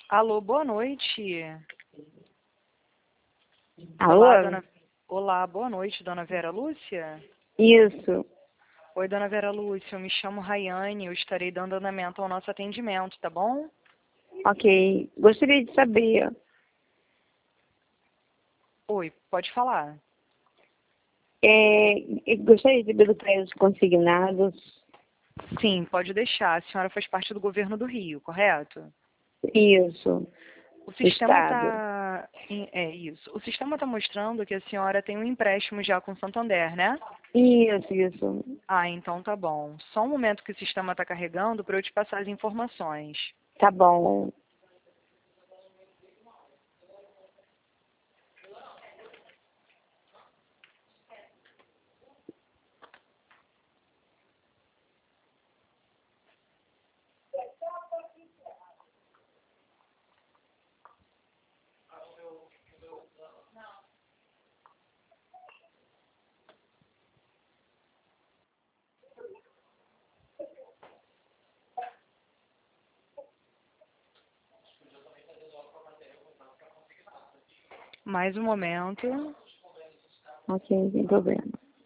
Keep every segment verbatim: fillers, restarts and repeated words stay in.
Alô, boa noite. Alô? Olá, dona... Olá, boa noite, dona Vera Lúcia. Isso. Oi, dona Vera Lúcia, eu me chamo Rayane, eu estarei dando andamento ao nosso atendimento, tá bom? Ok. Gostaria de saber, Oi, pode falar. é, eu gostaria de saber do prédio consignados. Sim, pode deixar. A senhora faz parte do governo do Rio, correto? Isso. O sistema Estado. está... É isso. O sistema está mostrando que a senhora tem um empréstimo já com Santander, né? Isso, isso. Ah, então tá bom. Só um momento que o sistema está carregando para eu te passar as informações. Tá bom. Mais um momento. Ok, sem problema.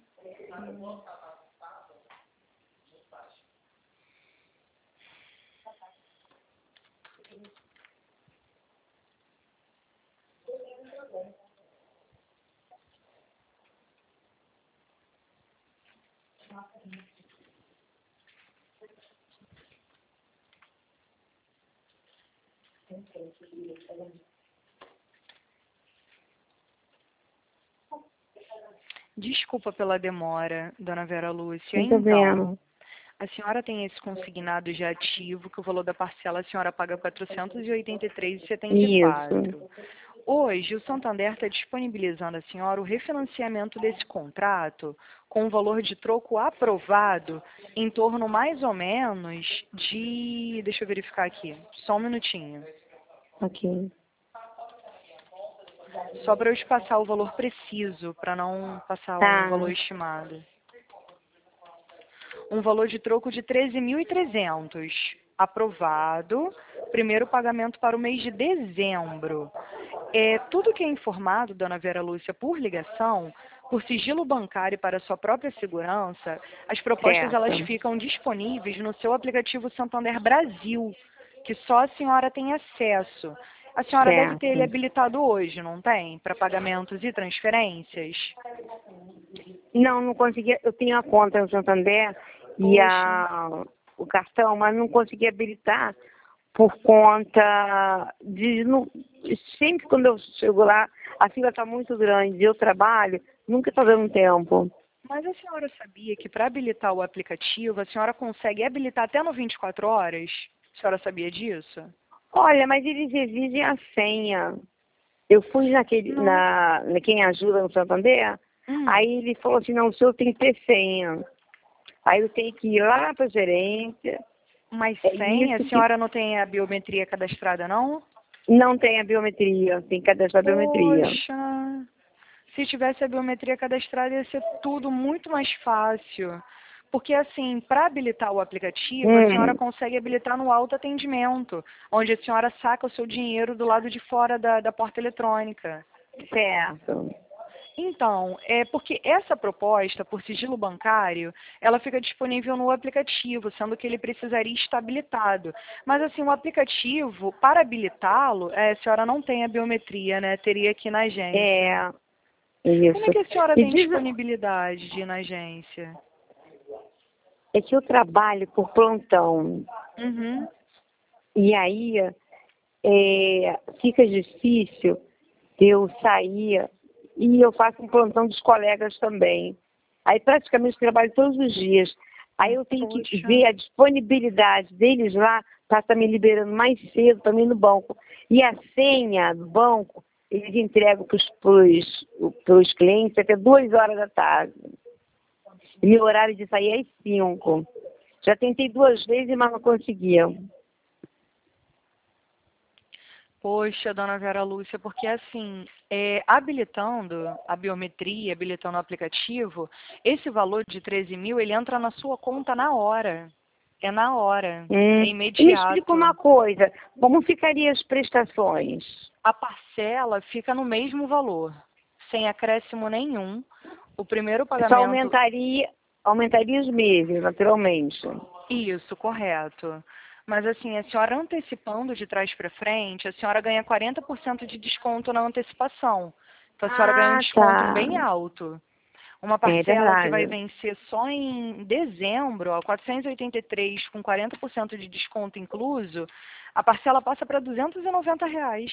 Desculpa pela demora, dona Vera Lúcia. Sem Então, problema. a senhora tem esse consignado já ativo, que o valor da parcela a senhora paga quatrocentos e oitenta e três reais e setenta e quatro Isso. centavos. Hoje, o Santander está disponibilizando a senhora o refinanciamento desse contrato com um valor de troco aprovado em torno mais ou menos de... Deixa eu verificar aqui, só um minutinho. Ok. Só para eu te passar o valor preciso, para não passar um Tá. valor estimado. Um valor de troco de treze mil e trezentos. Aprovado. Primeiro pagamento para o mês de dezembro. É, tudo que é informado, dona Vera Lúcia, por ligação, por sigilo bancário e para sua própria segurança, as propostas elas Certo. ficam disponíveis no seu aplicativo Santander Brasil, que só a senhora tem acesso. A senhora deve ter ele Certo. habilitado hoje, não tem? Para pagamentos e transferências? Não, não consegui. Eu tenho a conta no Santander e Poxa. a, o cartão, mas não consegui habilitar por conta de... Não, sempre quando eu chego lá, a fila está muito grande e eu trabalho, nunca está dando tempo. Mas a senhora sabia que para habilitar o aplicativo, a senhora consegue habilitar até no vinte e quatro horas? A senhora sabia disso? Olha, mas eles exigem a senha. Eu fui naquele, Não. na, na Quem Ajuda no Santander, Hum. aí ele falou assim, não, o senhor tem que ter senha. Aí eu tenho que ir lá para a gerência. Mas É senha? isso A que senhora não tem a biometria cadastrada, não? não tem a biometria, tem que cadastrar a biometria. Poxa. Se tivesse a biometria cadastrada, ia ser tudo muito mais fácil. Porque, assim, para habilitar o aplicativo, a senhora Hum, consegue habilitar no autoatendimento, onde a senhora saca o seu dinheiro do lado de fora da, da porta eletrônica. certo. Então, é porque essa proposta, por sigilo bancário, ela fica disponível no aplicativo, sendo que ele precisaria estar habilitado. Mas, assim, o aplicativo, para habilitá-lo, é, a senhora não tem a biometria, né? Teria que ir na agência. É, Como é isso. que a senhora E tem diz, disponibilidade de ir na agência? é que eu trabalho por plantão. Uhum. E aí é, fica difícil eu sair e eu faço um plantão dos colegas também. Aí praticamente trabalho todos os dias. Aí eu tenho que Poxa. ver a disponibilidade deles lá para estar me liberando mais cedo também no banco. E a senha do banco, eles entregam para os clientes até duas horas da tarde. E meu horário de sair é às cinco. Já tentei duas vezes, mas não conseguia. Poxa, dona Vera Lúcia, porque assim, é, habilitando a biometria, habilitando o aplicativo, esse valor de treze mil, ele entra na sua conta na hora. É na hora, Hum. é E me imediato. explica uma coisa, como ficaria as prestações? A parcela fica no mesmo valor, sem acréscimo nenhum. O primeiro Só pagamento... aumentaria, aumentaria os meses, naturalmente. Isso, correto. Mas assim, a senhora antecipando de trás para frente, a senhora ganha quarenta por cento de desconto na antecipação. Então a senhora ganha um Ah, desconto tá. bem alto. Uma É parcela que vai verdade. vencer só em dezembro, ó, quatrocentos e oitenta e três com quarenta por cento de desconto incluso, a parcela passa para duzentos e noventa reais.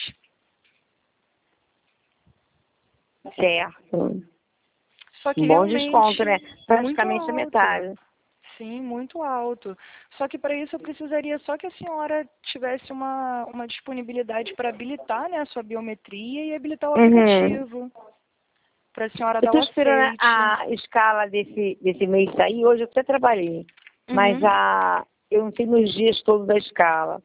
Certo. Só que Um bom realmente desconto, né? muito Praticamente a alto. metade. Sim, muito alto. Só que para isso eu precisaria só que a senhora tivesse uma, uma disponibilidade para habilitar, né, a sua biometria e habilitar o Uhum. aplicativo. Para a senhora Eu dar o estou esperando aceite. a escala desse, desse mês sair. Hoje eu até trabalhei, mas Uhum. a, eu não tenho os dias todos da escala.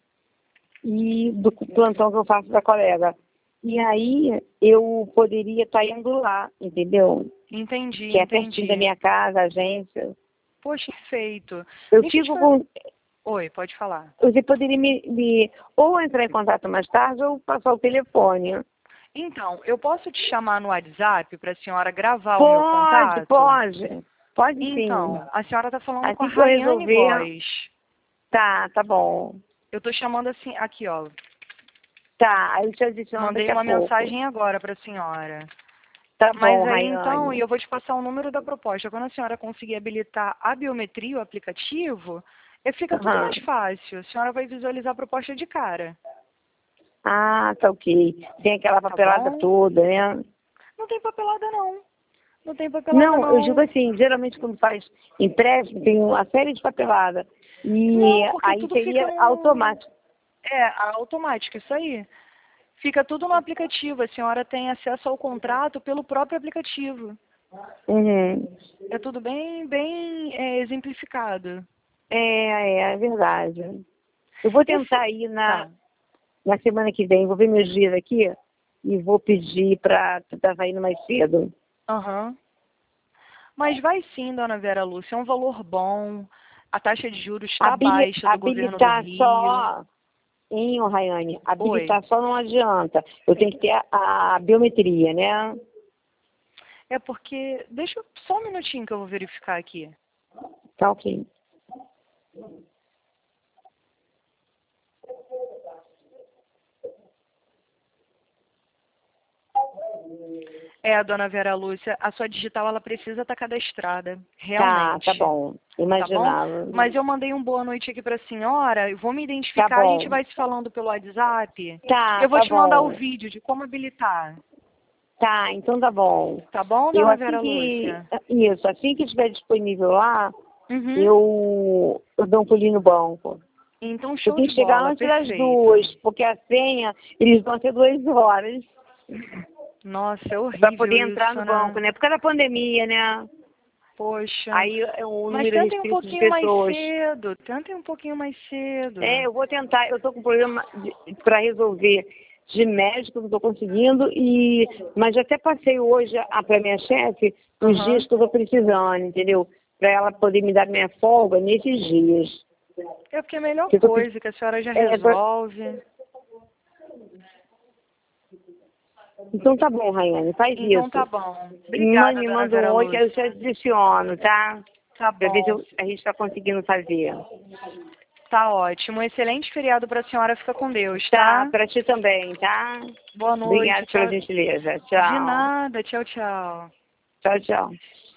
E do plantão que eu faço da colega. E aí eu poderia estar indo lá, entendeu? Entendi, Que é entendi. pertinho da minha casa, a agência. Poxa, perfeito. Eu Deixa eu te fico fazer... com. Oi, pode falar. Você poderia me, me ou entrar em contato mais tarde ou passar o telefone. Então, eu posso te chamar no WhatsApp para a senhora gravar o meu Pode, contato? pode. Pode sim. Então, a senhora está falando com a Assim que eu Rayane resolver. Góes. Tá, tá bom. Eu estou chamando assim, aqui ó, Tá, aí eu te adiciono mandei daqui a uma pouco. mensagem agora para a senhora. Tá Mas bom, aí então, Rayane. eu vou te passar o número da proposta. Quando a senhora conseguir habilitar a biometria, o aplicativo, eh, fica tudo Aham. mais fácil. A senhora vai visualizar a proposta de cara. Ah, tá ok. Tem aquela Tá papelada bom? toda, né? Não tem papelada não. Não tem papelada Não, eu digo não. assim, geralmente quando faz empréstimo tem uma série de papelada. E Não, porque aí tudo fica seria no... automático. É, automático, isso aí. Fica tudo no aplicativo. A senhora tem acesso ao contrato pelo próprio aplicativo. Uhum. É tudo bem, bem é, exemplificado. É, é, é verdade. Eu vou Esse... tentar ir na, Tá. na semana que vem, vou ver meus dias aqui e vou pedir para tentar sair mais cedo. Aham. Mas vai sim, dona Vera Lúcia, é um valor bom, a taxa de juros está Habili baixa do governo do habilitar Rio. só, hein, ô Rayane? Oi, Habilitar só não adianta. Eu tenho que ter a, a biometria, né? é porque, deixa eu, só um minutinho que eu vou verificar aqui. Tá ok. É, dona Vera Lúcia, a sua digital ela precisa estar cadastrada, Tá, realmente. tá bom. Tá bom? Imaginava. Mas eu mandei um boa noite aqui para a senhora, eu vou me Tá identificar, a gente bom. vai se falando pelo WhatsApp. Tá, Eu vou tá te mandar o bom. vídeo de como habilitar. Tá, então tá bom. Tá bom, Eu dona assim Vera que. Lúcia? Isso, assim que estiver disponível lá, Uhum. eu, eu dou um pulinho no banco. Então, Eu show tenho de que chegar bola, antes das perfeito. duas, porque a senha, eles vão ter duas horas Nossa, é para horrível poder entrar isso, no né? banco, né? Por causa da pandemia, né? Poxa. Aí é um Mas número tentem um restrito de pouquinho mais pessoas. cedo. Tentem um pouquinho mais cedo. É, eu vou tentar, eu estou com um problema para resolver de médico, não estou conseguindo, e, mas já até passei hoje para minha chefe os Aham. dias que eu estou precisando, entendeu? Para ela poder me dar minha folga nesses dias. É porque é a melhor Que eu tô pre- coisa que a senhora já é, pra- resolve. Então tá bom, Rayane, faz Então isso. tá bom. Me manda, Obrigada, me dona manda um Vera oi que eu te Lúcia. adiciono, tá? Tá Para ver se bom. eu- a gente está conseguindo fazer. Tá ótimo. Um excelente feriado para a senhora. Fica com Deus, Tá, tá? para ti também, tá? Boa noite. Obrigada pela Tchau. gentileza. De Tchau. nada. Tchau, tchau. Tchau, tchau.